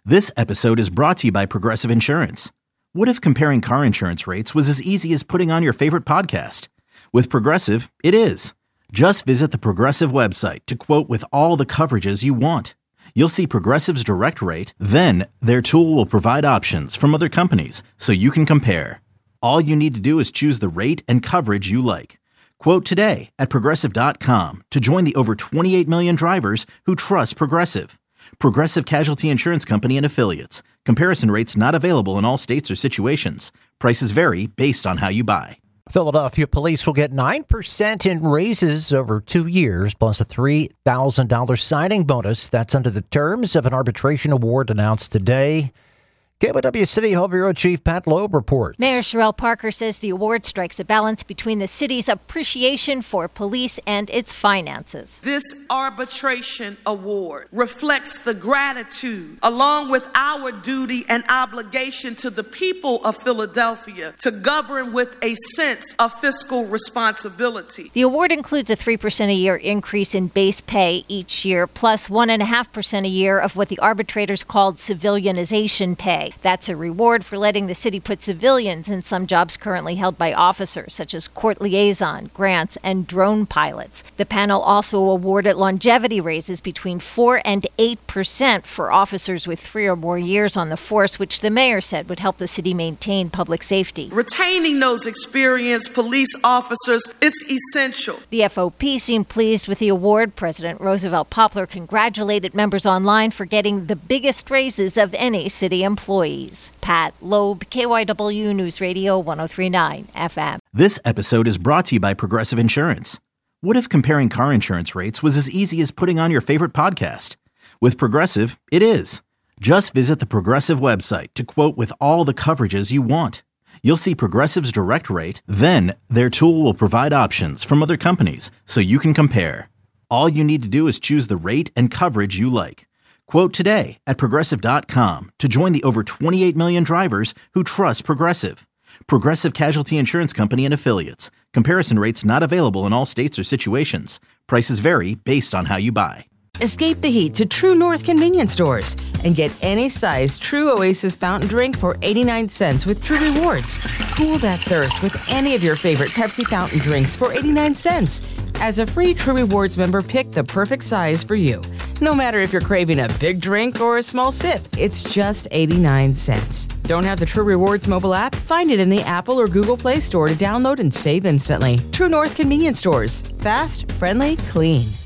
This episode is brought to you by Progressive Insurance. What if comparing car insurance rates was as easy as putting on your favorite podcast? With Progressive, it is. Just visit the Progressive website to quote with all the coverages you want. You'll see Progressive's direct rate, then their tool will provide options from other companies so you can compare. All you need to do is choose the rate and coverage you like. Quote today at Progressive.com to join the over 28 million drivers who trust Progressive. Progressive Casualty Insurance Company and Affiliates. Comparison rates not available in all states or situations. Prices vary based on how you buy. Philadelphia police will get 9% in raises over 2 years, plus a $3,000 signing bonus. That's under the terms of an arbitration award announced today. KYW City Hall Bureau Chief Pat Loeb reports. Mayor Sherelle Parker says the award strikes a balance between the city's appreciation for police and its finances. This arbitration award reflects the gratitude, along with our duty and obligation to the people of Philadelphia, to govern with a sense of fiscal responsibility. The award includes a 3% a year increase in base pay each year, plus 1.5% a year of what the arbitrators called civilianization pay. That's a reward for letting the city put civilians in some jobs currently held by officers, such as court liaison, grants, and drone pilots. The panel also awarded longevity raises between 4 and 8% for officers with 3 or more years on the force, which the mayor said would help the city maintain public safety. Retaining those experienced police officers, it's essential. The FOP seemed pleased with the award. President Roosevelt Poplar congratulated members online for getting the biggest raises of any city employee. Pat Loeb, KYW News Radio 103.9 FM. This episode is brought to you by Progressive Insurance. What if comparing car insurance rates was as easy as putting on your favorite podcast? With Progressive, it is. Just visit the Progressive website to quote with all the coverages you want. You'll see Progressive's direct rate, then their tool will provide options from other companies so you can compare. All you need to do is choose the rate and coverage you like. Quote today at Progressive.com to join the over 28 million drivers who trust Progressive. Progressive Casualty Insurance Company and Affiliates. Comparison rates not available in all states or situations. Prices vary based on how you buy. Escape the heat to True North convenience stores and get any size True Oasis fountain drink for 89 cents with True Rewards. Cool that thirst with any of your favorite Pepsi fountain drinks for 89 cents. As a free True Rewards member, pick the perfect size for you. No matter if you're craving a big drink or a small sip, it's just 89 cents. Don't have the True Rewards mobile app? Find it in the Apple or Google Play Store to download and save instantly. True North convenience stores. Fast, friendly, clean.